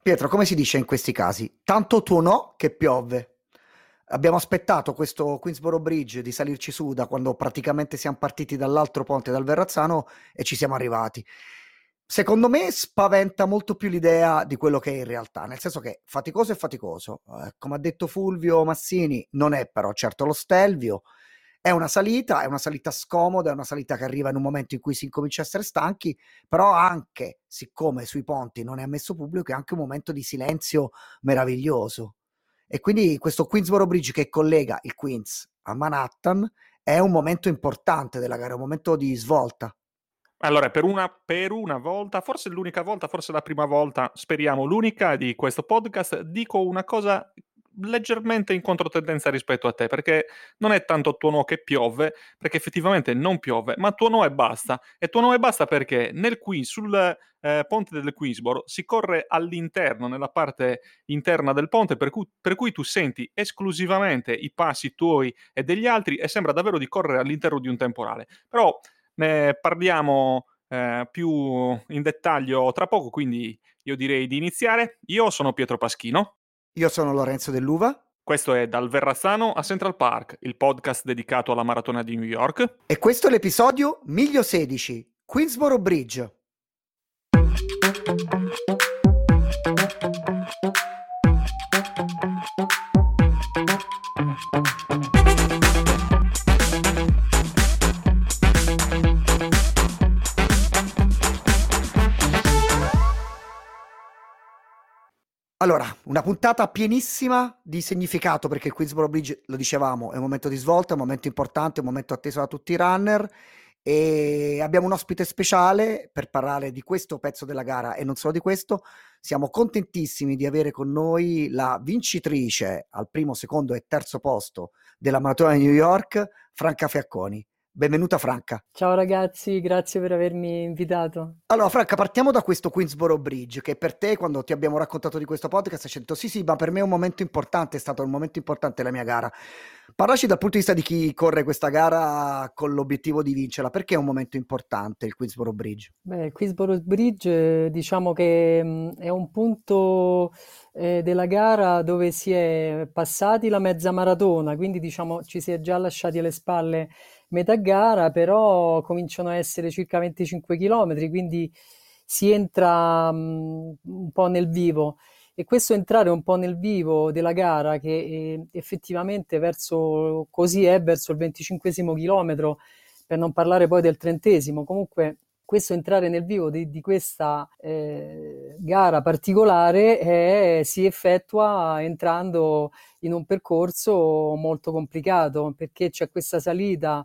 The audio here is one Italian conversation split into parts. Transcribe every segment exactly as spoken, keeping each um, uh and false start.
Pietro, come si dice in questi casi? Tanto tuonò che piove. Abbiamo aspettato questo Queensboro Bridge di salirci su da quando praticamente siamo partiti dall'altro ponte, dal Verrazzano, e ci siamo arrivati. Secondo me spaventa molto più l'idea di quello che è in realtà, nel senso che faticoso è faticoso. Eh, come ha detto Fulvio Massini, non è però certo lo Stelvio. È una salita, è una salita scomoda, è una salita che arriva in un momento in cui si incomincia a essere stanchi, però anche, siccome sui ponti non è ammesso pubblico, è anche un momento di silenzio meraviglioso. E quindi questo Queensboro Bridge che collega il Queens a Manhattan è un momento importante della gara, un momento di svolta. Allora, per una, per una volta, forse l'unica volta, forse la prima volta, speriamo l'unica di questo podcast, dico una cosa leggermente in controtendenza rispetto a te, perché non è tanto tuono che piove, perché effettivamente non piove, ma tuono e basta. E tuono e basta perché nel Queens, sul eh, ponte del Queensboro si corre all'interno, nella parte interna del ponte, per cui, per cui tu senti esclusivamente i passi tuoi e degli altri e sembra davvero di correre all'interno di un temporale. Però ne parliamo eh, più in dettaglio tra poco, quindi io direi di iniziare. Io sono Pietro Paschino. Io sono Lorenzo Dell'Uva. Questo è Dal Verrazzano a Central Park, il podcast dedicato alla maratona di New York. E questo è l'episodio Miglio sedici, Queensboro Bridge. Allora, una puntata pienissima di significato, perché il Queensboro Bridge, lo dicevamo, è un momento di svolta, è un momento importante, è un momento atteso da tutti i runner, e abbiamo un ospite speciale per parlare di questo pezzo della gara e non solo di questo. Siamo contentissimi di avere con noi la vincitrice al primo, secondo e terzo posto della maratona di New York, Franca Fiacconi. Benvenuta Franca. Ciao ragazzi, grazie per avermi invitato. Allora Franca, partiamo da questo Queensboro Bridge, che per te, quando ti abbiamo raccontato di questo podcast, hai detto sì sì, ma per me è un momento importante, è stato un momento importante la mia gara. Parlaci dal punto di vista di chi corre questa gara con l'obiettivo di vincerla, perché è un momento importante il Queensboro Bridge? Beh, il Queensboro Bridge eh, diciamo che mh, è un punto eh, della gara dove si è passati la mezza maratona, quindi diciamo ci si è già lasciati alle spalle metà gara, però cominciano a essere circa venticinque chilometri, quindi si entra mh, un po' nel vivo. E questo entrare un po' nel vivo della gara, che eh, effettivamente verso, così è verso il venticinquesimo chilometro, per non parlare poi del trentesimo, comunque questo entrare nel vivo di, di questa eh, gara particolare è, si effettua entrando in un percorso molto complicato, perché c'è questa salita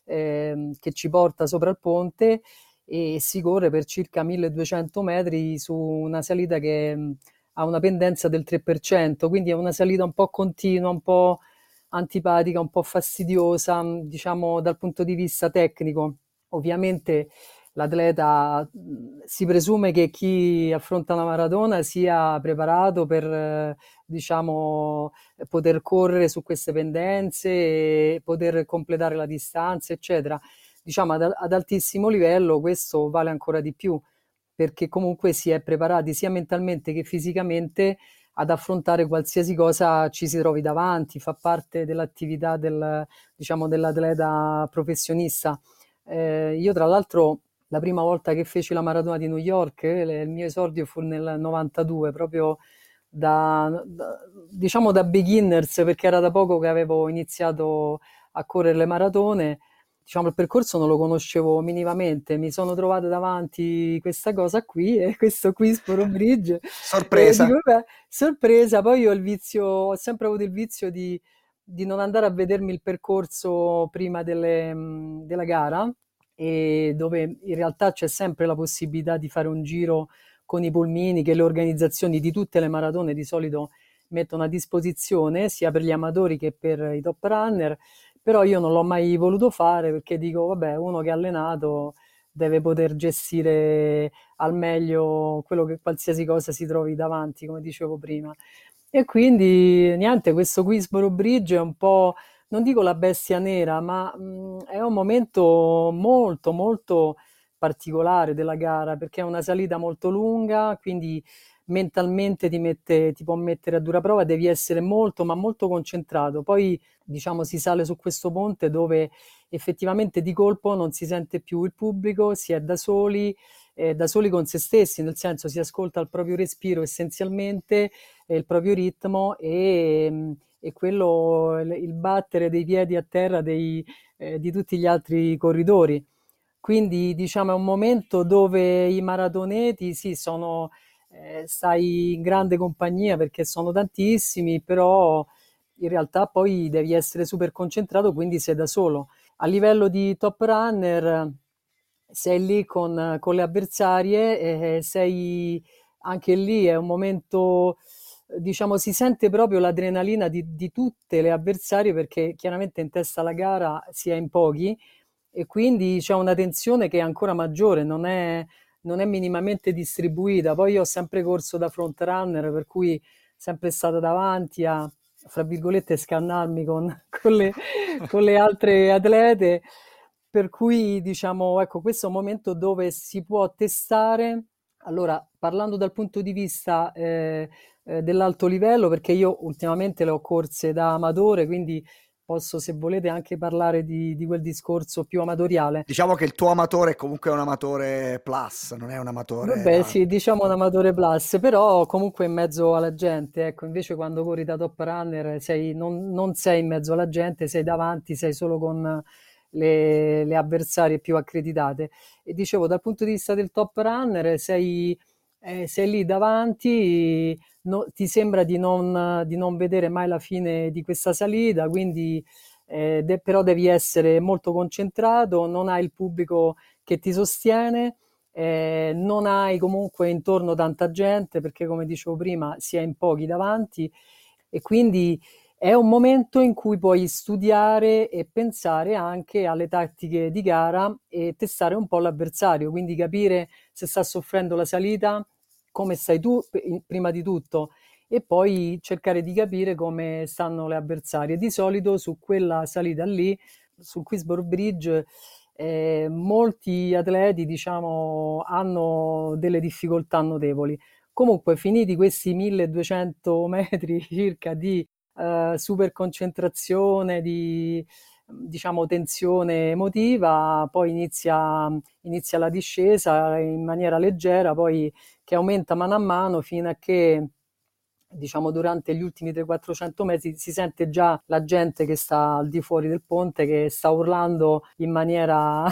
eh, che ci porta sopra il ponte e si corre per circa milleduecento metri su una salita che mh, ha una pendenza del tre per cento, quindi è una salita un po' continua, un po' antipatica, un po' fastidiosa, diciamo dal punto di vista tecnico. Ovviamente l'atleta, si presume che chi affronta una maratona sia preparato per, eh, diciamo, poter correre su queste pendenze e poter completare la distanza, eccetera. Diciamo ad, ad altissimo livello questo vale ancora di più, perché comunque si è preparati sia mentalmente che fisicamente ad affrontare qualsiasi cosa ci si trovi davanti, fa parte dell'attività del, diciamo, dell'atleta professionista. Eh, io tra l'altro la prima volta che feci la maratona di New York, eh, il mio esordio fu nel novantadue, proprio da, da, diciamo da beginners, perché era da poco che avevo iniziato a correre le maratone. Diciamo, il percorso non lo conoscevo minimamente, mi sono trovata davanti questa cosa qui, e questo Queensboro Bridge. Sorpresa. E dico, beh, sorpresa, poi io ho il vizio, ho sempre avuto il vizio di, di non andare a vedermi il percorso prima delle, mh, della gara, e dove in realtà c'è sempre la possibilità di fare un giro con i pulmini che le organizzazioni di tutte le maratone di solito mettono a disposizione, sia per gli amatori che per i top runner. Però io non l'ho mai voluto fare perché dico, vabbè, uno che è allenato deve poter gestire al meglio quello che qualsiasi cosa si trovi davanti, come dicevo prima. E quindi niente, questo Queensboro Bridge è un po', non dico la bestia nera, ma mh, è un momento molto molto particolare della gara, perché è una salita molto lunga, quindi mentalmente ti mette, ti può mettere a dura prova, devi essere molto ma molto concentrato. Poi diciamo si sale su questo ponte dove effettivamente di colpo non si sente più il pubblico, si è da soli, eh, da soli con se stessi, nel senso si ascolta il proprio respiro essenzialmente, eh, il proprio ritmo e, e quello, il, il battere dei piedi a terra dei, eh, di tutti gli altri corridori. Quindi diciamo è un momento dove i maratoneti sì, sono, eh, stai in grande compagnia perché sono tantissimi, però in realtà poi devi essere super concentrato, quindi sei da solo. A livello di top runner sei lì con, con le avversarie e sei anche lì, è un momento, diciamo, si sente proprio l'adrenalina di, di tutte le avversarie perché chiaramente in testa alla gara si è in pochi e quindi c'è una tensione che è ancora maggiore, non è, non è minimamente distribuita. Poi io ho sempre corso da front runner, per cui sempre stata davanti a, fra virgolette, scannarmi con, con le, con le altre atlete, per cui diciamo, ecco, questo è un momento dove si può testare. Allora, parlando dal punto di vista eh, eh, dell'alto livello, perché io ultimamente le ho corse da amatore, quindi posso, se volete, anche parlare di, di quel discorso più amatoriale. Diciamo che il tuo amatore è comunque un amatore plus, non è un amatore Vabbè, da... sì, diciamo un amatore plus, però comunque in mezzo alla gente, ecco, invece quando corri da top runner sei, non, non sei in mezzo alla gente, sei davanti, sei solo con le, le avversarie più accreditate. E dicevo, dal punto di vista del top runner, sei, eh, sei lì davanti, no- ti sembra di non, di non vedere mai la fine di questa salita, quindi eh, de- però devi essere molto concentrato, non hai il pubblico che ti sostiene, eh, non hai comunque intorno tanta gente perché come dicevo prima si è in pochi davanti e quindi è un momento in cui puoi studiare e pensare anche alle tattiche di gara e testare un po' l'avversario, quindi capire se sta soffrendo la salita, come stai tu p- prima di tutto e poi cercare di capire come stanno le avversarie. Di solito su quella salita lì, sul Queensborough Bridge, eh, molti atleti, diciamo, hanno delle difficoltà notevoli. Comunque, finiti questi milleduecento metri circa di eh, super concentrazione, di diciamo tensione emotiva, poi inizia, inizia la discesa in maniera leggera, poi che aumenta mano a mano fino a che diciamo durante gli ultimi trecento quattrocento metri si sente già la gente che sta al di fuori del ponte che sta urlando in maniera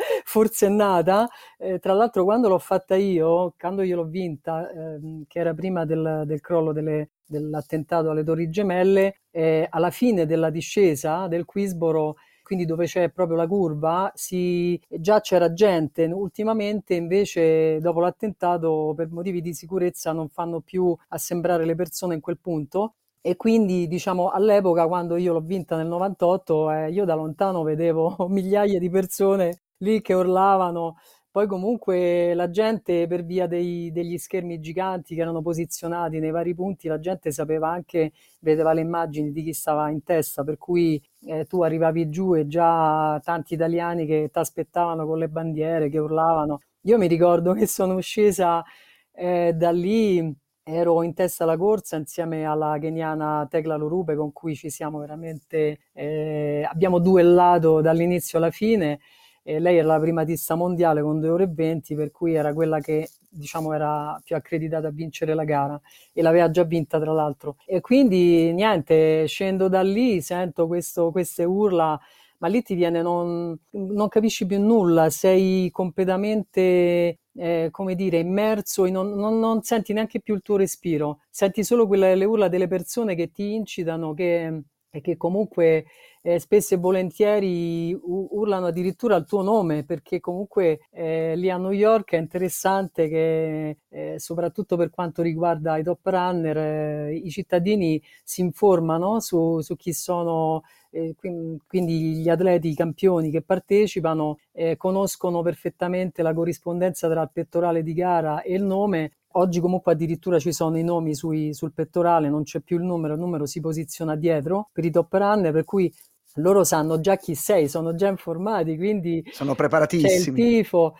forsennata. Eh, tra l'altro quando l'ho fatta io, quando io l'ho vinta, ehm, che era prima del, del crollo delle, dell'attentato alle Torri Gemelle, eh, alla fine della discesa del Queensborough, quindi dove c'è proprio la curva, si, già c'era gente. Ultimamente invece dopo l'attentato per motivi di sicurezza non fanno più assembrare le persone in quel punto e quindi diciamo all'epoca quando io l'ho vinta nel novantotto eh, io da lontano vedevo migliaia di persone lì che urlavano. Poi comunque la gente per via dei- degli schermi giganti che erano posizionati nei vari punti, la gente sapeva anche, vedeva le immagini di chi stava in testa, per cui eh, tu arrivavi giù e già tanti italiani che ti aspettavano con le bandiere, che urlavano. Io mi ricordo che sono scesa eh, da lì, ero in testa alla corsa insieme alla keniana Tekla Lorube con cui ci siamo veramente, eh, abbiamo duellato dall'inizio alla fine. E lei era la primatista mondiale con due ore e venti, per cui era quella che diciamo era più accreditata a vincere la gara e l'aveva già vinta tra l'altro. E quindi niente, scendo da lì, sento questo, queste urla, ma lì ti viene, non, non capisci più nulla, sei completamente, eh, come dire, immerso, in, non, non, non senti neanche più il tuo respiro, senti solo quelle, le urla delle persone che ti incitano, che, e che comunque eh, spesso e volentieri u- urlano addirittura il tuo nome, perché comunque eh, lì a New York è interessante che, eh, soprattutto per quanto riguarda i top runner, eh, i cittadini si informano su, su chi sono, eh, quin- quindi gli atleti, i campioni che partecipano, eh, conoscono perfettamente la corrispondenza tra il pettorale di gara e il nome. Oggi comunque addirittura ci sono i nomi sui- sul pettorale, non c'è più il numero, il numero si posiziona dietro per i top runner, per cui loro sanno già chi sei, sono già informati, quindi Sono c'è il preparatissimi. tifo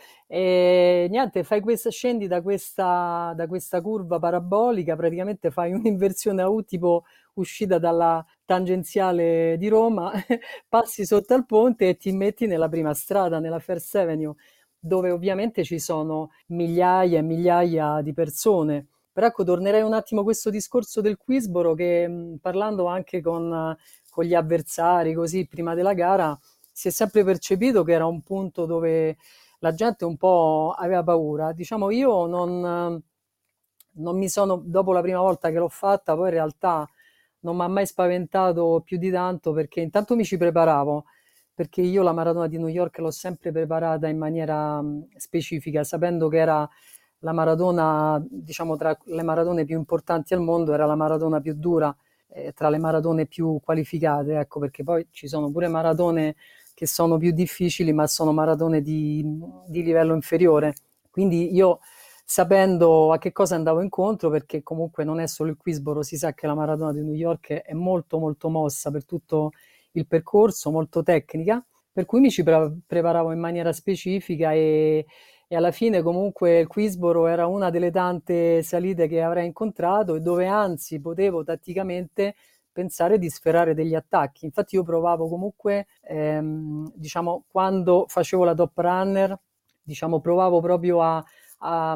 e niente, fai questa, scendi da questa, da questa curva parabolica, praticamente fai un'inversione a U tipo uscita dalla tangenziale di Roma, passi sotto al ponte e ti metti nella prima strada, nella First Avenue, dove ovviamente ci sono migliaia e migliaia di persone. Però ecco, tornerei un attimo a questo discorso del Quizboro che mh, parlando anche con, con gli avversari, così prima della gara, si è sempre percepito che era un punto dove la gente un po' aveva paura. Diciamo, io non, non mi sono, dopo la prima volta che l'ho fatta, poi in realtà non mi ha mai spaventato più di tanto perché intanto mi ci preparavo, perché io la maratona di New York l'ho sempre preparata in maniera mh, specifica, sapendo che era la maratona, diciamo, tra le maratone più importanti al mondo, era la maratona più dura, eh, tra le maratone più qualificate, ecco, perché poi ci sono pure maratone che sono più difficili, ma sono maratone di, di livello inferiore. Quindi io sapendo a che cosa andavo incontro, perché comunque non è solo il Quizboro, si sa che la maratona di New York è molto molto mossa per tutto il percorso, molto tecnica, per cui mi ci pre- preparavo in maniera specifica e, e alla fine comunque il Quizboro era una delle tante salite che avrei incontrato e dove anzi potevo tatticamente pensare di sferrare degli attacchi. Infatti io provavo comunque, ehm, diciamo, quando facevo la top runner, diciamo, provavo proprio a a,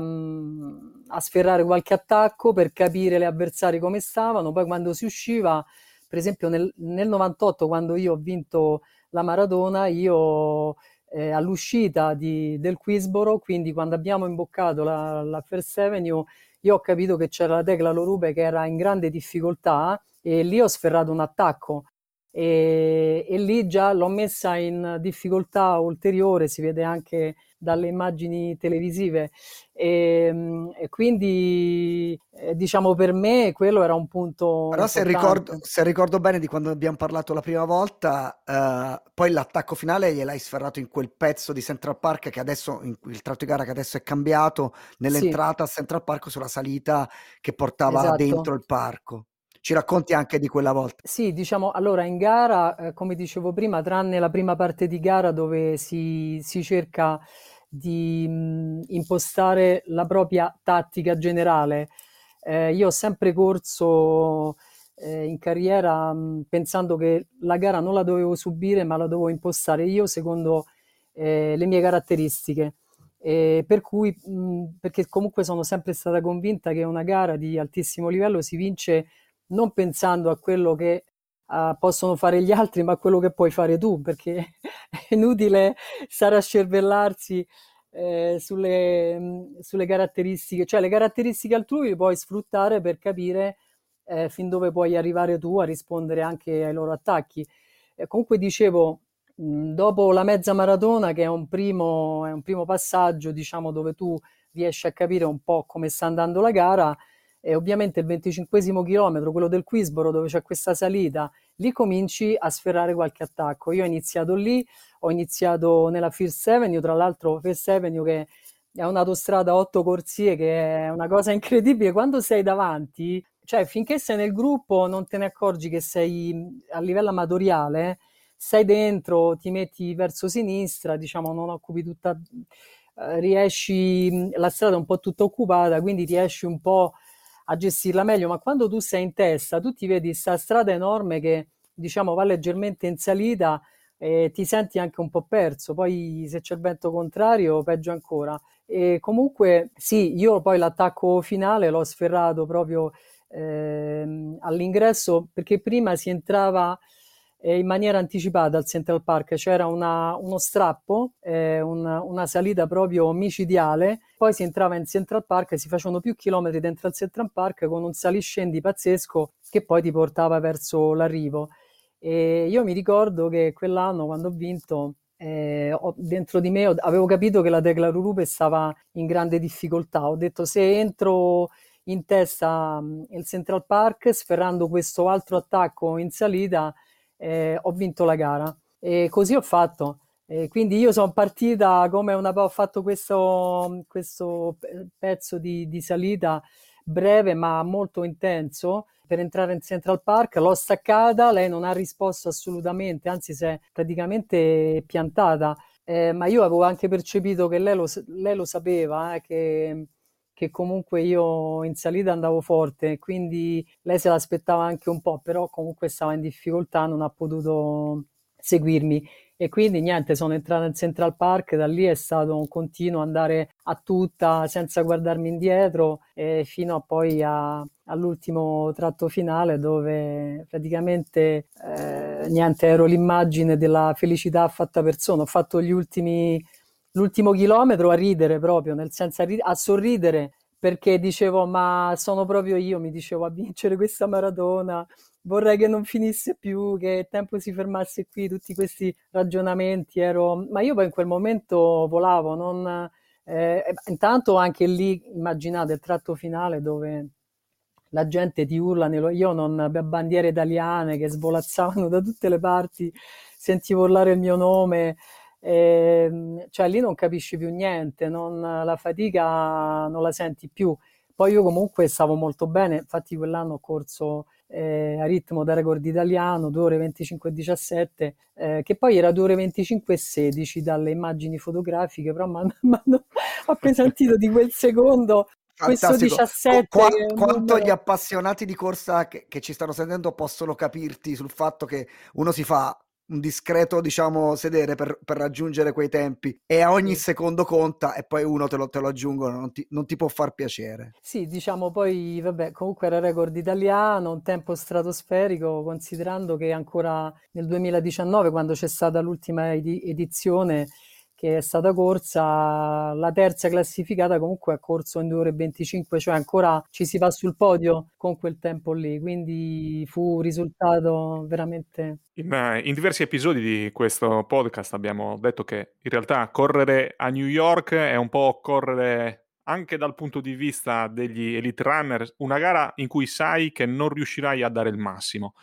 a sferrare qualche attacco per capire le avversari come stavano. Poi quando si usciva, per esempio nel, nel novantotto, quando io ho vinto la maratona, io eh, all'uscita di, del Quizboro, quindi quando abbiamo imboccato la, la First Avenue, io ho capito che c'era la Tecla Lorube che era in grande difficoltà e lì ho sferrato un attacco. E, e lì già l'ho messa in difficoltà ulteriore, si vede anche dalle immagini televisive e, e quindi eh, diciamo per me quello era un punto Però se ricordo, importante. se ricordo bene di quando abbiamo parlato la prima volta, eh, poi l'attacco finale gliel'hai sferrato in quel pezzo di Central Park che adesso, in il tratto di gara che adesso è cambiato, Sì, nell'entrata a Central Park sulla salita che portava dentro esatto. il parco. Ci racconti anche di quella volta? Sì, diciamo, allora in gara, eh, come dicevo prima, tranne la prima parte di gara dove si, si cerca di mh, impostare la propria tattica generale, eh, io ho sempre corso eh, in carriera mh, pensando che la gara non la dovevo subire, ma la dovevo impostare io secondo eh, le mie caratteristiche. E per cui, mh, perché comunque sono sempre stata convinta che una gara di altissimo livello si vince non pensando a quello che uh, possono fare gli altri, ma a quello che puoi fare tu, perché è inutile stare a scervellarsi eh, sulle, mh, sulle caratteristiche, cioè le caratteristiche altrui le puoi sfruttare per capire eh, fin dove puoi arrivare tu a rispondere anche ai loro attacchi. E comunque dicevo, mh, dopo la mezza maratona, che è un primo, è un primo passaggio, diciamo, dove tu riesci a capire un po' come sta andando la gara, e ovviamente il venticinquesimo chilometro, quello del Quizboro, dove c'è questa salita, lì cominci a sferrare qualche attacco. Io ho iniziato lì, ho iniziato nella First Avenue, tra l'altro First Avenue che è un'autostrada a otto corsie, che è una cosa incredibile. Quando sei davanti, cioè finché sei nel gruppo non te ne accorgi che sei a livello amatoriale, sei dentro, ti metti verso sinistra, diciamo non occupi tutta, eh, riesci, la strada è un po' tutta occupata, quindi riesci un po' a gestirla meglio, ma quando tu sei in testa, tu ti vedi sta strada enorme che diciamo va leggermente in salita e ti senti anche un po' perso, poi se c'è il vento contrario peggio ancora. E comunque sì, io poi l'attacco finale l'ho sferrato proprio ehm, all'ingresso perché prima si entrava eh, in maniera anticipata al Central Park, c'era una- uno strappo, eh, una, una salita proprio micidiale, poi si entrava in Central Park e si facevano più chilometri dentro al Central Park con un saliscendi pazzesco che poi ti portava verso l'arrivo. E io mi ricordo che quell'anno quando ho vinto, eh, ho- dentro di me ho- avevo capito che la Tecla Rurupe stava in grande difficoltà. Ho detto se entro in testa mh, il Central Park sferrando questo altro attacco in salita, eh, ho vinto la gara. E così ho fatto. E quindi io sono partita come una, ho fatto questo, questo pe- pezzo di, di salita breve ma molto intenso per entrare in Central Park. L'ho staccata, lei non ha risposto assolutamente, anzi si è praticamente piantata. Eh, ma io avevo anche percepito che lei lo, lei lo sapeva, eh, che, che comunque io in salita andavo forte, quindi lei se l'aspettava anche un po', però comunque stava in difficoltà, non ha potuto seguirmi. E quindi niente, sono entrata in Central Park, da lì è stato un continuo andare a tutta senza guardarmi indietro, eh, fino a poi a, all'ultimo tratto finale dove praticamente eh, niente, ero l'immagine della felicità fatta persona. Ho fatto gli ultimi, l'ultimo chilometro a ridere proprio, nel senso a, ri- a sorridere perché dicevo ma sono proprio io, mi dicevo a vincere questa maratona. Vorrei che non finisse più, che il tempo si fermasse qui, tutti questi ragionamenti, ero... ma io poi in quel momento volavo, non... eh, intanto anche lì immaginate il tratto finale dove la gente ti urla, nello... io non bandiere italiane che svolazzavano da tutte le parti, sentivo urlare il mio nome, e... cioè lì non capisci più niente, non... la fatica non la senti più. Poi io comunque stavo molto bene, infatti quell'anno ho corso eh, a ritmo da record italiano, due ore venticinque e diciassette, eh, che poi era due ore venticinque e sedici dalle immagini fotografiche, però mi hanno appesantito di quel secondo questo Fantastico. Qu- diciassette che qua- è un quanto gli numero... appassionati di corsa che, che ci stanno sentendo possono capirti sul fatto che uno si fa un discreto, diciamo, sedere per, per raggiungere quei tempi e a ogni Sì. secondo conta e poi uno te lo, te lo aggiungono, non ti, non ti può far piacere. Sì, diciamo poi, vabbè, comunque era record italiano, un tempo stratosferico, considerando che ancora nel duemiladiciannove, quando c'è stata l'ultima edi- edizione che è stata corsa, la terza classificata comunque ha corso in due ore e venticinque, cioè ancora ci si va sul podio con quel tempo lì, quindi fu un risultato veramente... In, eh, in diversi episodi di questo podcast abbiamo detto che in realtà correre a New York è un po' correre anche dal punto di vista degli elite runner, una gara in cui sai che non riuscirai a dare il massimo.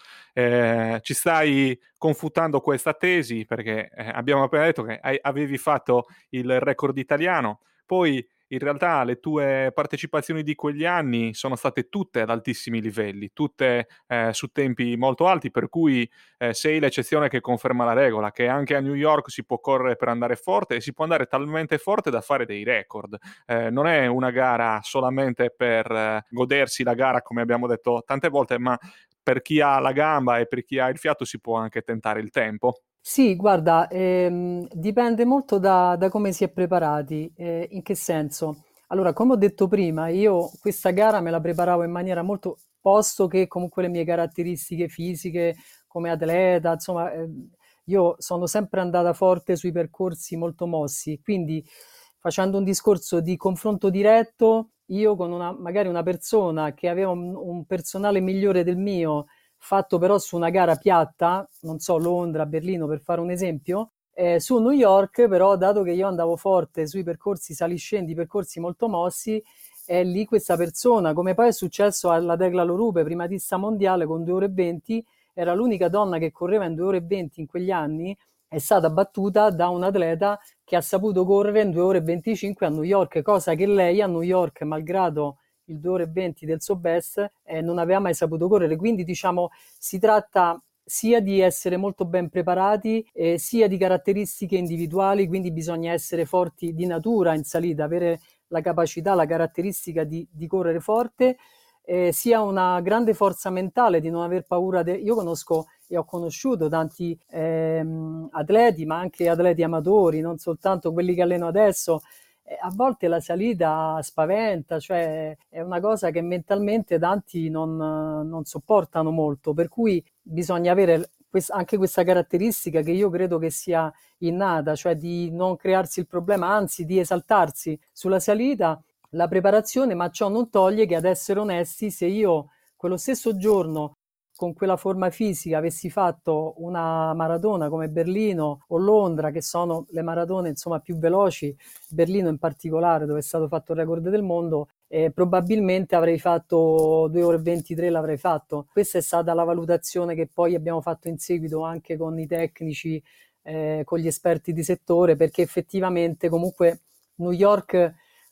Eh, ci stai confutando questa tesi perché eh, abbiamo appena detto che hai, avevi fatto il record italiano, poi in realtà le tue partecipazioni di quegli anni sono state tutte ad altissimi livelli, tutte eh, su tempi molto alti, per cui eh, sei l'eccezione che conferma la regola, che anche a New York si può correre per andare forte e si può andare talmente forte da fare dei record. Eh, non è una gara solamente per eh, godersi la gara, come abbiamo detto tante volte, ma per chi ha la gamba e per chi ha il fiato si può anche tentare il tempo. Sì, guarda, ehm, dipende molto da, da come si è preparati. Eh, in che senso? Allora, come ho detto prima, io questa gara me la preparavo in maniera molto, posto che comunque le mie caratteristiche fisiche come atleta, insomma, eh, io sono sempre andata forte sui percorsi molto mossi, quindi facendo un discorso di confronto diretto, io con una, magari una persona che aveva un, un personale migliore del mio, fatto però su una gara piatta, non so, Londra, Berlino per fare un esempio, eh, su New York però, dato che io andavo forte sui percorsi saliscendi, percorsi molto mossi, è lì questa persona, come poi è successo alla Tecla Lorupe, primatista mondiale con due ore e venti, era l'unica donna che correva in due ore e venti in quegli anni, è stata battuta da un atleta che ha saputo correre in due ore e venticinque a New York, cosa che lei a New York, malgrado il due ore e venti del suo best, eh, non aveva mai saputo correre. Quindi diciamo si tratta sia di essere molto ben preparati, eh, sia di caratteristiche individuali, quindi bisogna essere forti di natura in salita, avere la capacità, la caratteristica di, di correre forte, eh, sia una grande forza mentale di non aver paura. De... Io conosco e ho conosciuto tanti ehm, atleti, ma anche atleti amatori, non soltanto quelli che alleno adesso. Eh, a volte la salita spaventa, cioè è una cosa che mentalmente tanti non, non sopportano molto, per cui bisogna avere quest- anche questa caratteristica che io credo che sia innata, cioè di non crearsi il problema, anzi di esaltarsi sulla salita, la preparazione, ma ciò non toglie che, ad essere onesti, se io quello stesso giorno con quella forma fisica avessi fatto una maratona come Berlino o Londra, che sono le maratone insomma più veloci, Berlino in particolare dove è stato fatto il record del mondo, eh, probabilmente avrei fatto due ore e ventitré, l'avrei fatto. Questa è stata la valutazione che poi abbiamo fatto in seguito anche con i tecnici, eh, con gli esperti di settore, perché effettivamente comunque New York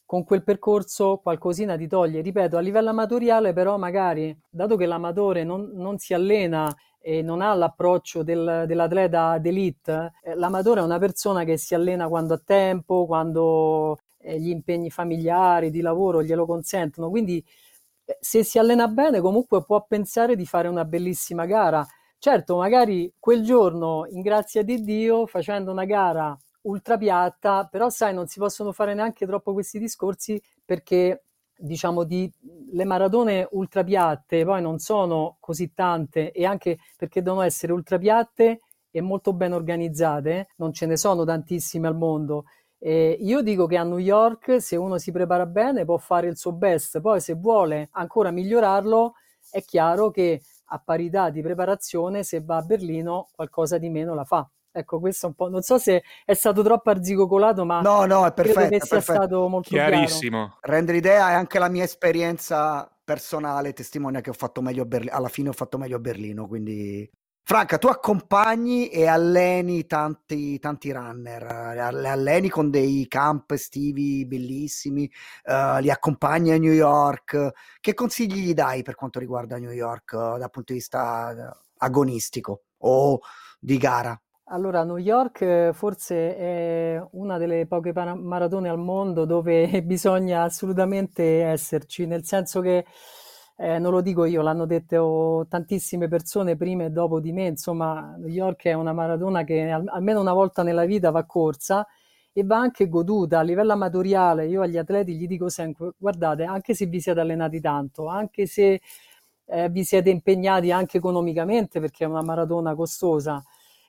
con quel percorso qualcosina ti toglie. Ripeto, a livello amatoriale però magari, dato che l'amatore non, non si allena e non ha l'approccio del, dell'atleta d'elite, eh, l'amatore è una persona che si allena quando ha tempo, quando eh, gli impegni familiari, di lavoro glielo consentono, quindi eh, se si allena bene comunque può pensare di fare una bellissima gara. Certo, magari quel giorno, in grazia di Dio, facendo una gara ultra piatta, però sai, non si possono fare neanche troppo questi discorsi perché diciamo di le maratone ultra piatte poi non sono così tante e anche perché devono essere ultra piatte e molto ben organizzate, non ce ne sono tantissime al mondo. Eh, io dico che a New York se uno si prepara bene può fare il suo best, poi se vuole ancora migliorarlo è chiaro che a parità di preparazione se va a Berlino qualcosa di meno la fa. Ecco, questo è un po', non so se è stato troppo arzigogolato, ma No, no, è credo perfetto, che è sia perfetto. stato molto chiaro. Chiarissimo. Rende l'idea, e anche la mia esperienza personale testimonia che ho fatto meglio a Berlino, alla fine ho fatto meglio a Berlino, quindi... Franca, tu accompagni e alleni tanti, tanti runner, eh, li alleni con dei camp estivi bellissimi, eh, li accompagni a New York. Che consigli gli dai per quanto riguarda New York eh, dal punto di vista eh, agonistico o di gara? Allora, New York eh, forse è una delle poche para- maratone al mondo dove bisogna assolutamente esserci, nel senso che eh, non lo dico io, l'hanno detto tantissime persone prima e dopo di me, insomma, New York è una maratona che al- almeno una volta nella vita va corsa e va anche goduta a livello amatoriale. Io agli atleti gli dico sempre, guardate, anche se vi siete allenati tanto, anche se eh, vi siete impegnati anche economicamente, perché è una maratona costosa,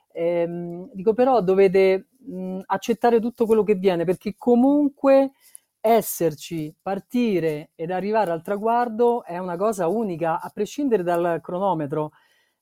ehm, dico però dovete mh, accettare tutto quello che viene, perché comunque esserci, partire ed arrivare al traguardo è una cosa unica, a prescindere dal cronometro.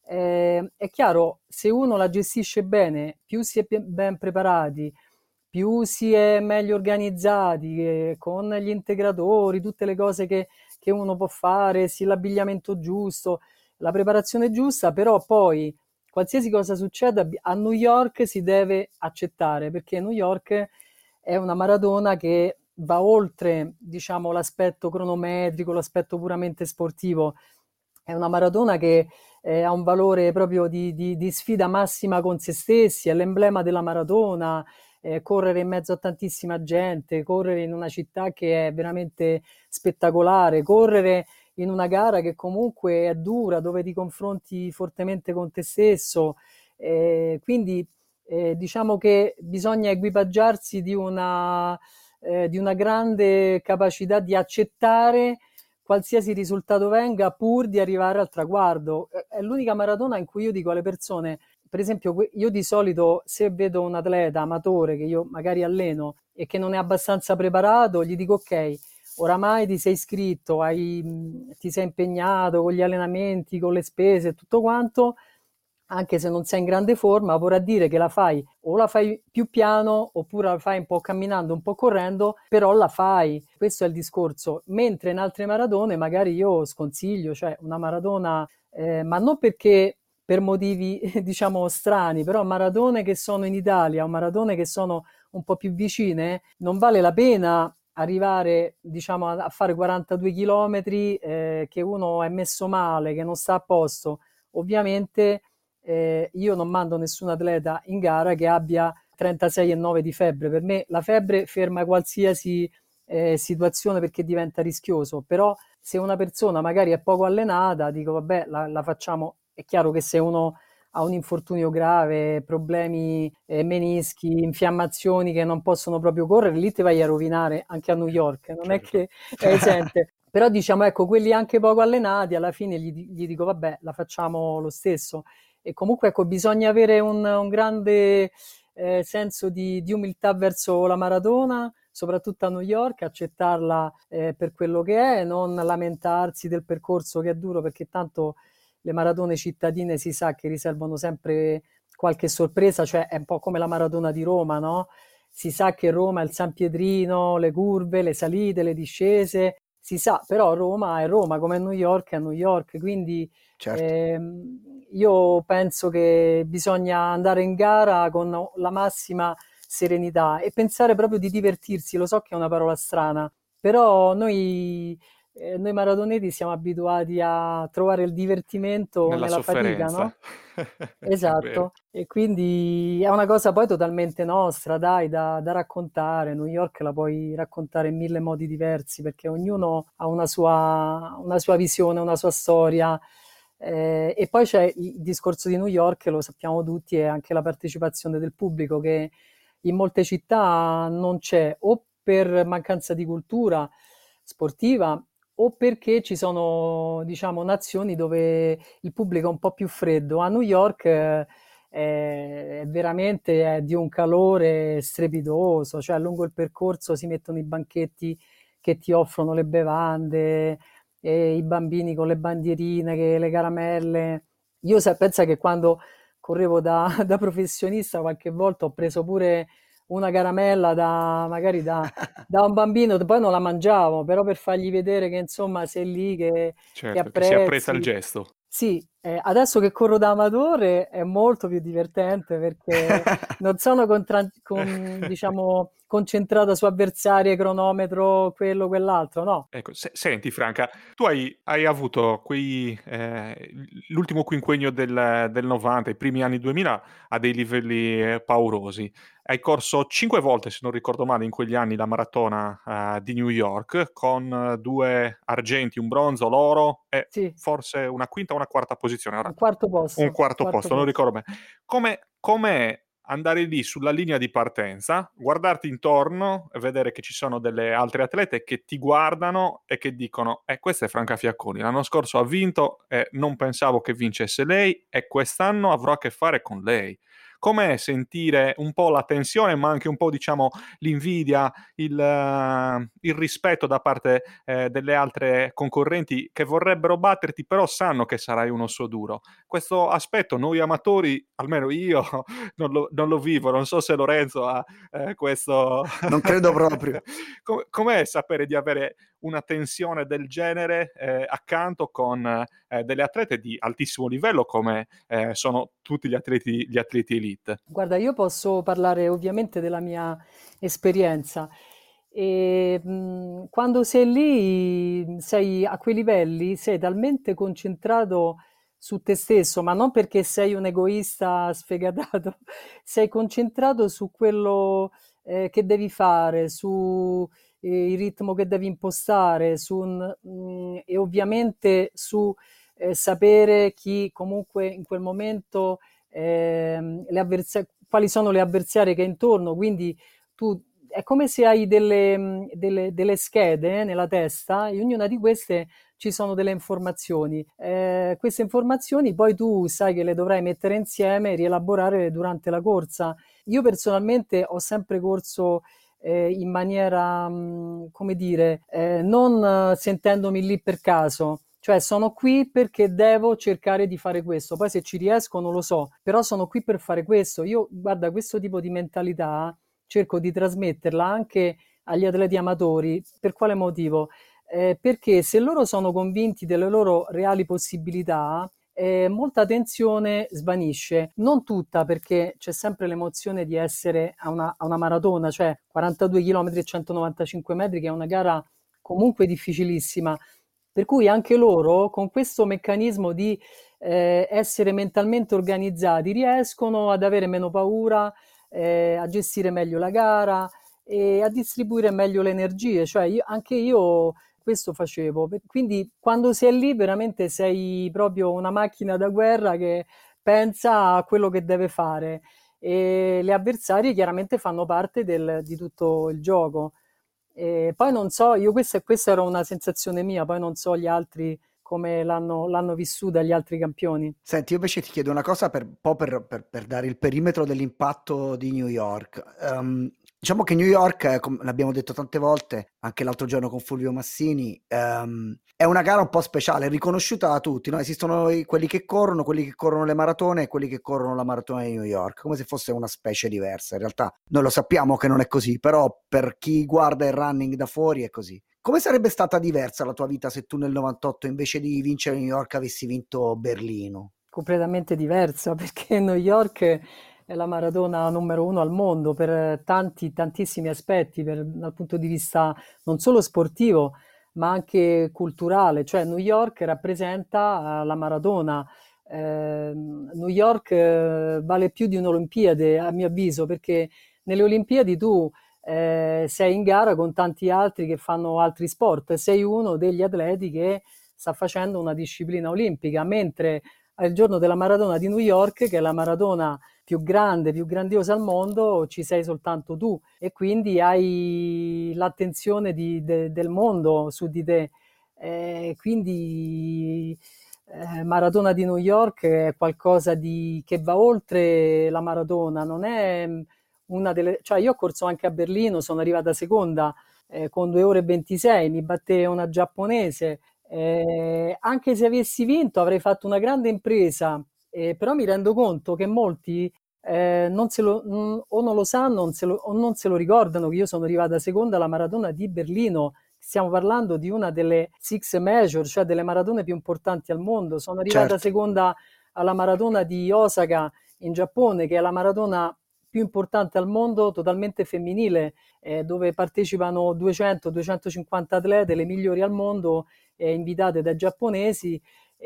Eh, è chiaro, se uno la gestisce bene, più si è pe- ben preparati, più si è meglio organizzati, eh, con gli integratori, tutte le cose che, che uno può fare, sì, l'abbigliamento giusto, la preparazione giusta, però poi qualsiasi cosa succeda a New York si deve accettare, perché New York è una maratona che va oltre, diciamo, l'aspetto cronometrico, l'aspetto puramente sportivo. È una maratona che eh, ha un valore proprio di, di, di sfida massima con se stessi, è l'emblema della maratona, eh, correre in mezzo a tantissima gente, correre in una città che è veramente spettacolare, correre in una gara che comunque è dura, dove ti confronti fortemente con te stesso. Eh, quindi eh, diciamo che bisogna equipaggiarsi di una, eh, di una grande capacità di accettare qualsiasi risultato venga pur di arrivare al traguardo. È l'unica maratona in cui io dico alle persone, per esempio, io di solito se vedo un atleta amatore che io magari alleno e che non è abbastanza preparato, gli dico ok, oramai ti sei iscritto, hai, ti sei impegnato con gli allenamenti, con le spese e tutto quanto, anche se non sei in grande forma, vorrà dire che la fai o la fai più piano oppure la fai un po' camminando, un po' correndo, però la fai. Questo è il discorso. Mentre in altre maratone magari io sconsiglio, cioè una maratona, eh, ma non perché per motivi diciamo strani, però maratone che sono in Italia o maratone che sono un po' più vicine, non vale la pena arrivare diciamo a fare quarantadue chilometri, eh, che uno è messo male, che non sta a posto. Ovviamente eh, io non mando nessun atleta in gara che abbia trentasei virgola nove di febbre. Per me la febbre ferma qualsiasi eh, situazione perché diventa rischioso, però se una persona magari è poco allenata, dico vabbè, la, la facciamo. È chiaro che se uno ha un infortunio grave, problemi eh, menischi, infiammazioni che non possono proprio correre, lì ti vai a rovinare anche a New York, non è Certo. che è esente. Però diciamo, ecco, quelli anche poco allenati, alla fine gli, gli dico vabbè, la facciamo lo stesso. E comunque ecco, bisogna avere un, un grande eh, senso di, di umiltà verso la maratona, soprattutto a New York, accettarla eh, per quello che è, non lamentarsi del percorso che è duro, perché tanto le maratone cittadine si sa che riservano sempre qualche sorpresa, cioè è un po' come la maratona di Roma, no? Si sa che Roma è il San Pietrino, le curve, le salite, le discese, si sa, però Roma è Roma, come New York è New York, quindi Certo. ehm, io penso che bisogna andare in gara con la massima serenità e pensare proprio di divertirsi. Lo so che è una parola strana, Però noi, eh, noi maratoneti siamo abituati a trovare il divertimento Nella nella fatica, sofferenza. no? È vero. Esatto, e quindi è una cosa poi totalmente nostra, dai, da, da raccontare. New York la puoi raccontare in mille modi diversi perché ognuno ha una sua, una sua visione, una sua storia. Eh, e poi c'è il discorso di New York, lo sappiamo tutti, è anche la partecipazione del pubblico che in molte città non c'è, o per mancanza di cultura sportiva o perché ci sono, diciamo, nazioni dove il pubblico è un po' più freddo. A New York eh, è veramente è di un calore strepitoso, cioè lungo il percorso si mettono i banchetti che ti offrono le bevande, e i bambini con le bandierine, che, le caramelle. Io se, pensa che quando correvo da, da professionista qualche volta ho preso pure una caramella da magari da, da un bambino, poi non la mangiavo, però per fargli vedere che insomma sei lì, che, che Certo, che si apprezza il apprezzi. gesto. Sì, eh, adesso che corro da amatore è molto più divertente perché non sono contra- con- diciamo, concentrata su avversarie, cronometro, quello, quell'altro, no. Ecco, se- senti Franca, tu hai, hai avuto quei, eh, l'ultimo quinquennio del, del novanta, i primi anni duemila a dei livelli eh, paurosi. Hai corso cinque volte, se non ricordo male, in quegli anni la maratona eh, di New York, con eh, due argenti, un bronzo, l'oro e Sì, forse una quinta o una quarta posizione. Ora, un quarto un posto, quarto quarto posto, non posto. ricordo bene. Come, com'è andare lì sulla linea di partenza, guardarti intorno e vedere che ci sono delle altre atlete che ti guardano e che dicono eh, questa è Franca Fiacconi, l'anno scorso ha vinto e non pensavo che vincesse lei e quest'anno avrò a che fare con lei. Com'è sentire un po' la tensione, ma anche un po', diciamo, l'invidia, il, uh, il rispetto da parte eh, delle altre concorrenti che vorrebbero batterti, però sanno che sarai un osso duro. Questo aspetto noi amatori, almeno io, non lo, non lo vivo, non so se Lorenzo ha eh, questo... Non credo proprio. Com- com'è sapere di avere una tensione del genere eh, accanto con eh, delle atlete di altissimo livello come eh, sono tutti gli atleti, gli atleti elite? Guarda, io posso parlare ovviamente della mia esperienza. E, mh, quando sei lì, sei a quei livelli, sei talmente concentrato su te stesso, ma non perché sei un egoista sfegatato, sei concentrato su quello eh, che devi fare, su eh, il ritmo che devi impostare, su un- mh, e ovviamente su eh, sapere chi comunque in quel momento ehm, le avversa- quali sono le avversarie che hai intorno, quindi tu è come se hai delle, mh, delle- delle schede eh, nella testa e ognuna di queste ci sono delle informazioni. Eh, queste informazioni poi tu sai che le dovrai mettere insieme e rielaborare durante la corsa. Io personalmente ho sempre corso eh, in maniera, mh, come dire, eh, non eh, sentendomi lì per caso. Cioè sono qui perché devo cercare di fare questo, poi se ci riesco non lo so, però sono qui per fare questo. Io, guarda, questo tipo di mentalità cerco di trasmetterla anche agli atleti amatori. Per quale motivo? Eh, perché se loro sono convinti delle loro reali possibilità, eh, molta tensione svanisce. Non tutta, perché c'è sempre l'emozione di essere a una, a una maratona, cioè quarantadue chilometri e centonovantacinque metri, che è una gara comunque difficilissima. Per cui anche loro, con questo meccanismo di eh, essere mentalmente organizzati, riescono ad avere meno paura, eh, a gestire meglio la gara e a distribuire meglio le energie. Cioè io- anche io questo facevo. Per- Quindi quando sei lì veramente sei proprio una macchina da guerra che pensa a quello che deve fare e le avversarie chiaramente fanno parte del- di tutto il gioco. E poi non so, io questa, questa era una sensazione mia, poi non so gli altri come l'hanno, l'hanno vissuta, gli altri campioni. Senti, io invece ti chiedo una cosa per, un po' per, per- per dare il perimetro dell'impatto di New York. Ehm, diciamo che New York, eh, come l'abbiamo detto tante volte, anche l'altro giorno con Fulvio Massini, ehm, è una gara un po' speciale, riconosciuta da tutti, no? Esistono i- quelli che corrono, quelli che corrono le maratone e quelli che corrono la maratona di New York, come se fosse una specie diversa. In realtà noi lo sappiamo che non è così, però per chi guarda il running da fuori è così. Come sarebbe stata diversa la tua vita se tu nel novantotto invece di vincere New York avessi vinto Berlino? Completamente diversa perché New York è la maratona numero uno al mondo per tanti, tantissimi aspetti, per- dal punto di vista non solo sportivo, ma anche culturale. Cioè New York rappresenta eh, la maratona. Ehm, New York eh, vale più di un'Olimpiade, a mio avviso, perché nelle Olimpiadi tu eh, sei in gara con tanti altri che fanno altri sport, sei uno degli atleti che sta facendo una disciplina olimpica, mentre al giorno della maratona di New York, che è la maratona più grande, più grandiosa al mondo, ci sei soltanto tu e quindi hai l'attenzione di- de- del mondo su di te. Eh, quindi eh, Maratona di New York è qualcosa di, che va oltre la maratona, non è mm, una delle... Cioè io ho corso anche a Berlino, sono arrivata seconda eh, con due ore e ventisei, mi batte una giapponese. Eh, anche se avessi vinto avrei fatto una grande impresa, eh, però mi rendo conto che molti eh, non se lo, mh, o non lo sanno non se lo- o non se lo ricordano che io sono arrivata seconda alla maratona di Berlino. Stiamo parlando di una delle six major, cioè delle maratone più importanti al mondo. Sono arrivata Certo, seconda alla maratona di Osaka in Giappone, che è la maratona più importante al mondo, totalmente femminile, eh, dove partecipano duecento duecentocinquanta atlete, le migliori al mondo, eh, invitate dai giapponesi,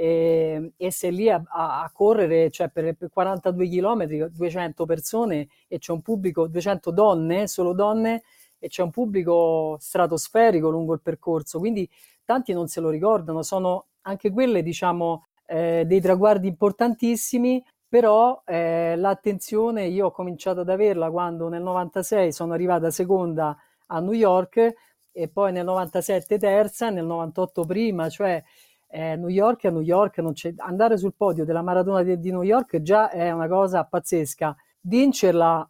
e, e sei lì a, a- a correre, cioè per, per quarantadue chilometri, duecento persone e c'è un pubblico, duecento donne, solo donne, e c'è un pubblico stratosferico lungo il percorso, quindi tanti non se lo ricordano, sono anche quelle, diciamo, eh, dei traguardi importantissimi, però eh, l'attenzione io ho cominciato ad averla quando nel novantasei sono arrivata seconda a New York e poi nel novantasette terza, nel novantotto prima, cioè eh, New York è New York, non c'è... andare sul podio della maratona di, di New York già è una cosa pazzesca. Vincerla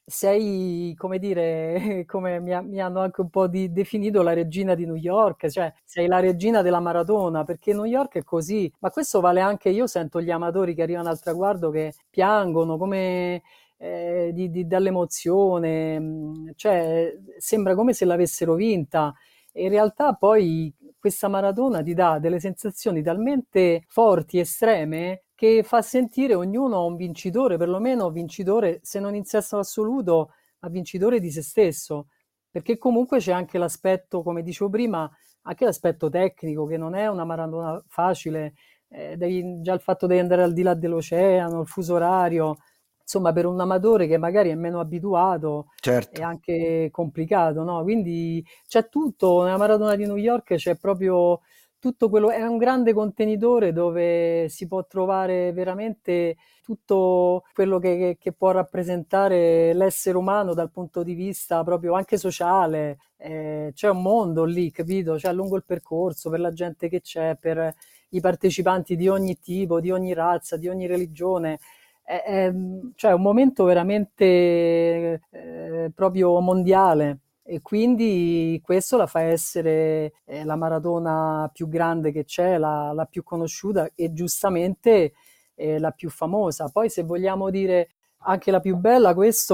sei, come dire, come mi, ha- mi hanno anche un po' di- definito la regina di New York, cioè sei la regina della maratona, perché New York è così, ma questo vale anche, io sento gli amatori che arrivano al traguardo che piangono come eh, di- di- dall'emozione, mh, cioè sembra come se l'avessero vinta. E in realtà poi questa maratona ti dà delle sensazioni talmente forti, estreme, che fa sentire ognuno un vincitore, perlomeno vincitore, se non in senso assoluto, ma vincitore di se stesso. Perché comunque c'è anche l'aspetto, come dicevo prima, anche l'aspetto tecnico, che non è una maratona facile, eh, devi- già il fatto di andare al di là dell'oceano, il fuso orario, insomma, per un amatore che magari è meno abituato è certo. anche complicato, no? Quindi c'è tutto, nella maratona di New York c'è proprio tutto quello, è un grande contenitore dove si può trovare veramente tutto quello che, che- che può rappresentare l'essere umano dal punto di vista proprio anche sociale. Eh, c'è un mondo lì, capito? Cioè, lungo il percorso, per la gente che c'è, per i partecipanti di ogni tipo, di ogni razza, di ogni religione. È, è, cioè, un momento veramente eh, proprio mondiale. E quindi questo la fa essere eh, la maratona più grande che c'è, la, la più conosciuta e giustamente eh, la più famosa. Poi se vogliamo dire anche la più bella, questo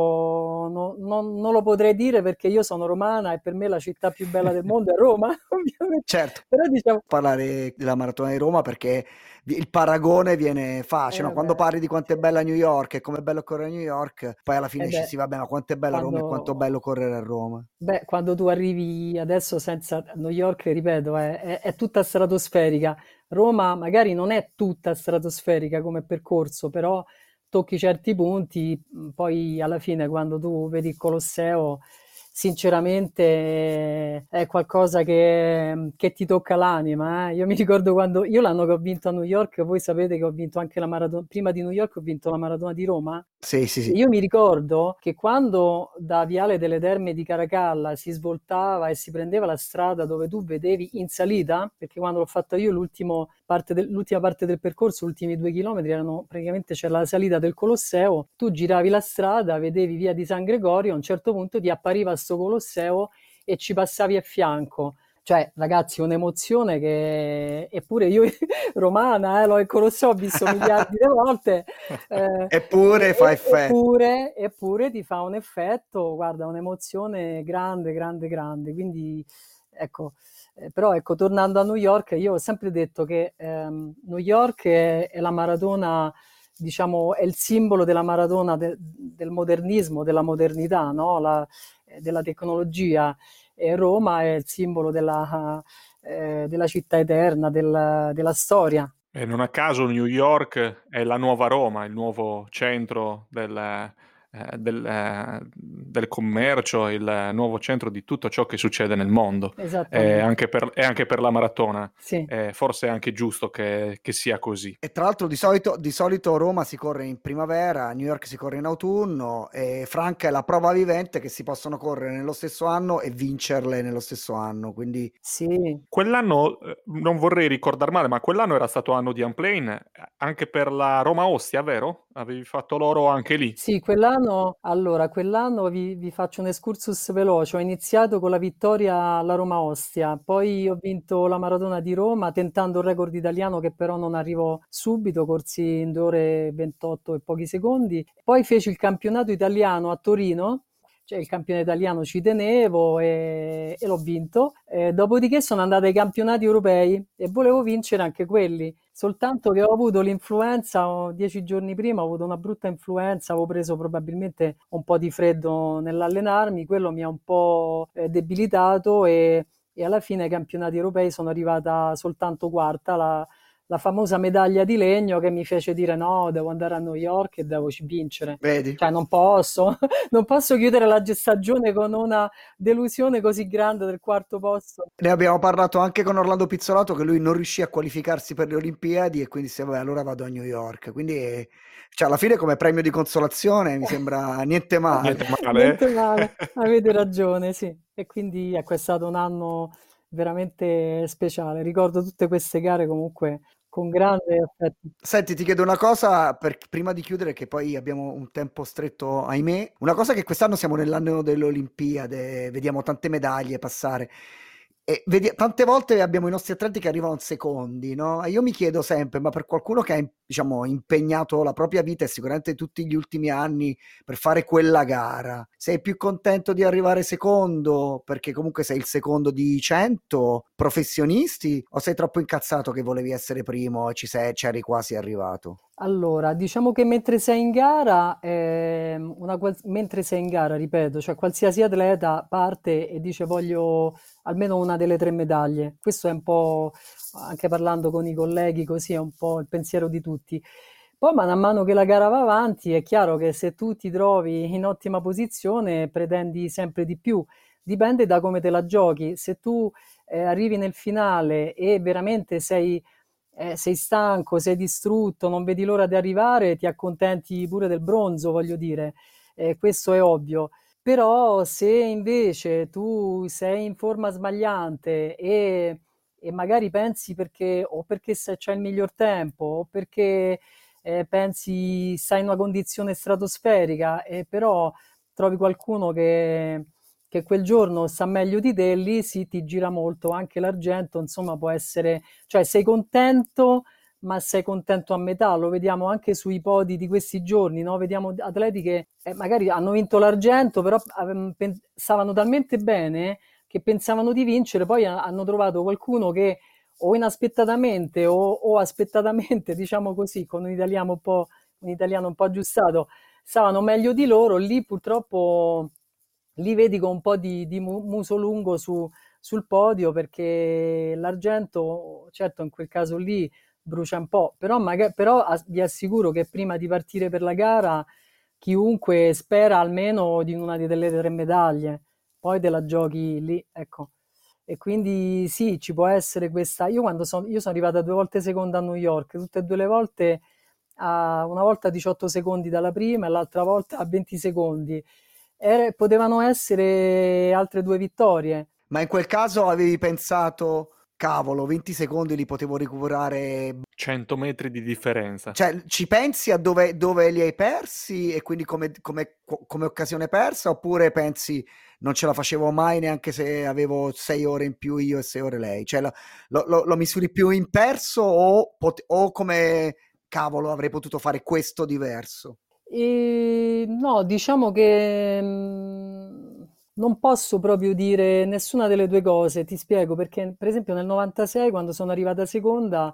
no- non, non lo potrei dire perché io sono romana e per me la città più bella del mondo è Roma, ovviamente. Certo, Però diciamo, parlare della maratona di Roma perché vi- il paragone viene facile, no? eh Quando beh, parli di quanto sì. è bella New York e come è bello correre a New York, poi alla fine Eh dici beh, sì, vabbè, ma quanto è bella Roma e quanto è quando, bello correre a Roma. beh, quando tu arrivi adesso senza New York, ripeto, è, è- è tutta stratosferica. Roma magari non è tutta stratosferica come percorso, però tocchi certi punti, mh, poi alla fine quando tu vedi il Colosseo, sinceramente eh, è qualcosa che, che ti tocca l'anima. Eh. Io mi ricordo quando, io l'anno che ho vinto a New York, voi sapete che ho vinto anche la maratona, prima di New York ho vinto la maratona di Roma. Sì, sì, E sì. io mi ricordo che quando da Viale delle Terme di Caracalla si svoltava e si prendeva la strada dove tu vedevi in salita, perché quando l'ho fatto io l'ultimo parte del- l'ultima parte del percorso, gli ultimi due chilometri erano praticamente c'era la salita del Colosseo, tu giravi la strada, vedevi via di San Gregorio, a un certo punto ti appariva sto Colosseo e ci passavi a fianco. Cioè, ragazzi, un'emozione che eppure io romana, eh, l'ho il Colosseo ho visto miliardi di volte, eh, e- Eppure fa e- effetto. eppure, eppure ti fa un effetto, guarda, un'emozione grande, grande, grande. Quindi, ecco, eh, però ecco, tornando a New York, io ho sempre detto che ehm, New York è, è la maratona diciamo, è il simbolo della Maradona de- del modernismo, della modernità, no? La- eh, della tecnologia. E Roma è il simbolo della, eh, della città eterna, del- della storia. E non a caso New York è la nuova Roma, il nuovo centro del, eh, del, eh, del commercio, il nuovo centro di tutto ciò che succede nel mondo. E Esattamente, anche per, e anche per la maratona. sì. Eh, forse è anche giusto che, che sia così. E tra l'altro di solito, di solito Roma si corre in primavera, New York si corre in autunno e Franca è la prova vivente che si possono correre nello stesso anno e vincerle nello stesso anno, quindi Sì, Quell'anno, eh, non vorrei ricordar male, ma quell'anno era stato anno di Unplane, eh, anche per la Roma Ostia, vero? Avevi fatto l'oro anche lì. sì, quell'anno, allora, quell'anno vi, vi faccio un excursus veloce. Ho iniziato con la vittoria alla Roma Ostia, poi ho vinto la Maratona di Roma tentando il record italiano che però non arrivò subito, corsi in due ore e ventotto e pochi secondi. Poi feci il campionato italiano a Torino, cioè il campione italiano ci tenevo e, e l'ho vinto. Eh, dopodiché sono andata ai campionati europei e volevo vincere anche quelli. Soltanto che ho avuto l'influenza oh, dieci giorni prima, ho avuto una brutta influenza, avevo preso probabilmente un po' di freddo nell'allenarmi, quello mi ha un po' eh, debilitato e, e alla fine ai campionati europei sono arrivata soltanto quarta, la, la famosa medaglia di legno che mi fece dire no, devo andare a New York e devo vincere. vedi. Cioè non posso, non posso chiudere la stagione con una delusione così grande del quarto posto. Ne abbiamo parlato anche con Orlando Pizzolato che lui non riuscì a qualificarsi per le Olimpiadi e quindi disse vabbè allora vado a New York, quindi eh, cioè, alla fine come premio di consolazione mi sembra niente male. Niente male, Niente male, eh? avete ragione, sì. E quindi ecco, è stato un anno veramente speciale. Ricordo tutte queste gare comunque con grande affetto. Senti, ti chiedo una cosa per- prima di chiudere, che poi abbiamo un tempo stretto, ahimè. Una cosa che quest'anno siamo nell'anno delle Olimpiadi, vediamo tante medaglie passare. E vedi- tante volte abbiamo i nostri atleti che arrivano secondi, no? E io mi chiedo sempre, ma per qualcuno che ha, diciamo, impegnato la propria vita e sicuramente tutti gli ultimi anni per fare quella gara, sei più contento di arrivare secondo perché comunque sei il secondo di cento professionisti o sei troppo incazzato che volevi essere primo e ci sei, c'eri quasi arrivato? Allora, diciamo che mentre sei in gara, ehm, una quals- mentre sei in gara, ripeto, cioè qualsiasi atleta parte e dice voglio almeno una delle tre medaglie. Questo è un po', anche parlando con i colleghi, così è un po' il pensiero di tutti. Poi, man mano che la gara va avanti, è chiaro che se tu ti trovi in ottima posizione, pretendi sempre di più. Dipende da come te la giochi. Se tu eh, arrivi nel finale e veramente sei eh, sei stanco, sei distrutto, non vedi l'ora di arrivare, ti accontenti pure del bronzo, voglio dire, eh, questo è ovvio. Però se invece tu sei in forma sbagliante e, e magari pensi perché o perché se c'è il miglior tempo o perché eh, pensi stai in una condizione stratosferica e però trovi qualcuno che, che quel giorno sta meglio di te, lì sì ti gira molto, anche l'argento, insomma può essere, cioè sei contento, ma sei contento a metà, lo vediamo anche sui podi di questi giorni, no? Vediamo atleti che eh, magari hanno vinto l'argento, però avem- pen- stavano talmente bene che pensavano di vincere, poi ha- hanno trovato qualcuno che o inaspettatamente o, o aspettatamente, diciamo così, con un italiano un po', un italiano un po' aggiustato, stavano meglio di loro, lì purtroppo li vedi con un po' di, di mu- muso lungo su- sul podio perché l'argento, certo in quel caso lì brucia un po', però, maga- però as- vi assicuro che prima di partire per la gara chiunque spera almeno di una di- delle tre medaglie, poi te la giochi lì, ecco. E quindi sì, ci può essere questa. Io quando sono, io sono arrivata due volte seconda a New York, tutte e due le volte a una volta a diciotto secondi dalla prima e l'altra volta a venti secondi. E potevano essere altre due vittorie. Ma in quel caso avevi pensato, cavolo, venti secondi li potevo recuperare. cento metri di differenza. Cioè, ci pensi a dove, dove li hai persi e quindi come, come- come occasione persa oppure pensi non ce la facevo mai neanche se avevo sei ore in più io e sei ore lei? Cioè, lo, lo- lo- lo misuri più in perso o, pot- o come cavolo avrei potuto fare questo diverso? E no, diciamo che mm, non posso proprio dire nessuna delle due cose, ti spiego perché per esempio nel novantasei quando sono arrivata seconda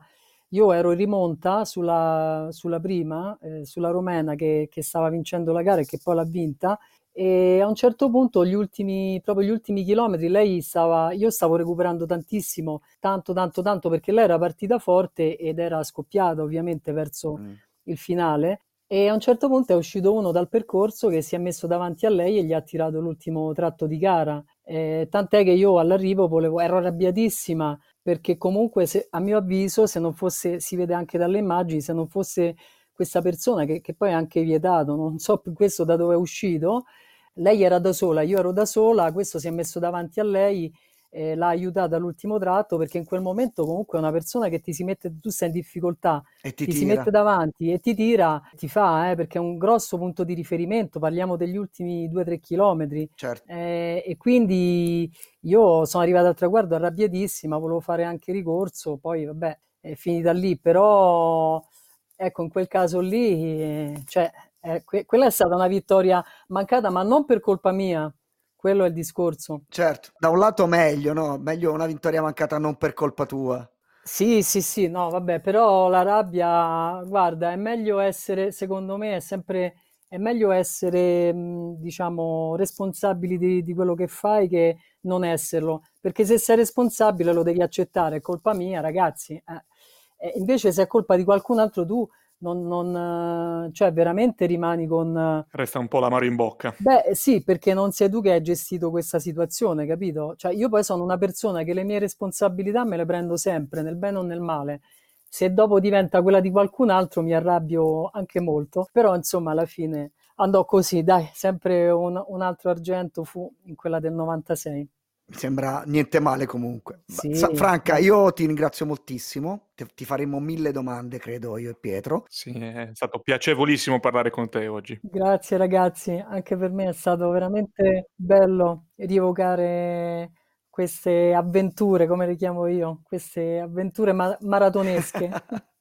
io ero in rimonta sulla, sulla prima, eh, sulla romena che, che stava vincendo la gara e che poi l'ha vinta. E a un certo punto, gli ultimi, proprio gli ultimi chilometri, lei stava, io stavo recuperando tantissimo, tanto, tanto, tanto, perché lei era partita forte ed era scoppiata ovviamente verso Mm. il finale. E a un certo punto è uscito uno dal percorso che si è messo davanti a lei e gli ha tirato l'ultimo tratto di gara. Eh, tant'è che io all'arrivo volevo, ero arrabbiatissima perché comunque, se, a mio avviso, se non fosse, si vede anche dalle immagini, se non fosse questa persona che, che poi è anche vietato, non so questo da dove è uscito, lei era da sola, io ero da sola, questo si è messo davanti a lei, eh, l'ha aiutata all'ultimo tratto perché in quel momento comunque una persona che ti si mette, tu sei in difficoltà, E ti ti si tira. mette davanti e ti tira, ti fa, eh, perché è un grosso punto di riferimento, parliamo degli ultimi due tre chilometri, Certo. eh, e quindi io sono arrivata al traguardo arrabbiatissima, volevo fare anche ricorso, poi vabbè, è finita lì, però ecco, in quel caso lì, eh, cioè, eh, que- quella è stata una vittoria mancata, ma non per colpa mia, quello è il discorso. Certo, da un lato meglio, no? Meglio una vittoria mancata non per colpa tua. Sì, sì, sì, no, vabbè, però la rabbia, guarda, è meglio essere, secondo me, è sempre, è meglio essere, mh, diciamo, responsabili di, di quello che fai che non esserlo, perché se sei responsabile lo devi accettare, è colpa mia, ragazzi. eh. E invece se è colpa di qualcun altro tu, non, non, eh, cioè veramente rimani con... eh, Resta un po' l'amaro in bocca. Beh, sì, perché non sei tu che hai gestito questa situazione, capito? Cioè, io poi sono una persona che le mie responsabilità me le prendo sempre, nel bene o nel male. Se dopo diventa quella di qualcun altro mi arrabbio anche molto, però insomma alla fine andò così, dai, sempre un, un altro argento fu in quella del novantasei. Mi sembra niente male comunque. Ma, sa- Sì, Franca, dai. io ti ringrazio moltissimo. Ti, ti faremo mille domande, credo, io e Pietro. Sì, è stato piacevolissimo parlare con te oggi. Grazie ragazzi, anche per me è stato veramente bello rievocare queste avventure, come le chiamo io, queste avventure ma- maratonesche.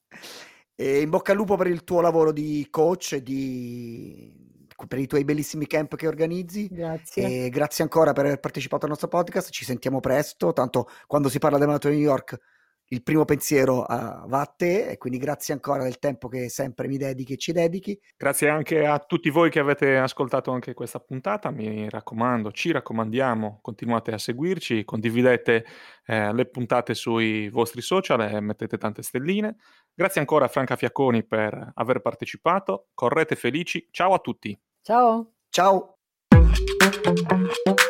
E in bocca al lupo per il tuo lavoro di coach e di... per i tuoi bellissimi camp che organizzi. Grazie. E grazie ancora per aver partecipato al nostro podcast. Ci sentiamo presto. Tanto quando si parla del Maratona di New York, il primo pensiero uh, va a te. E quindi grazie ancora del tempo che sempre mi dedichi e ci dedichi. Grazie anche a tutti voi che avete ascoltato anche questa puntata. Mi raccomando, ci raccomandiamo, continuate a seguirci, condividete eh, le puntate sui vostri social e mettete tante stelline. Grazie ancora a Franca Fiacconi per aver partecipato. Correte felici. Ciao a tutti. Ciao. Ciao!